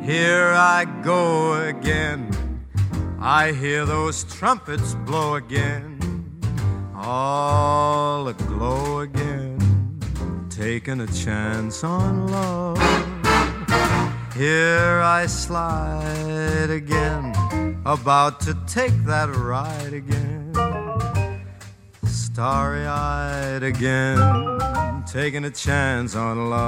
Here I go again. I hear those trumpets blow again, all aglow again, taking a chance on love. Here I slide again, about to take that ride again, starry-eyed again, taking a chance on love.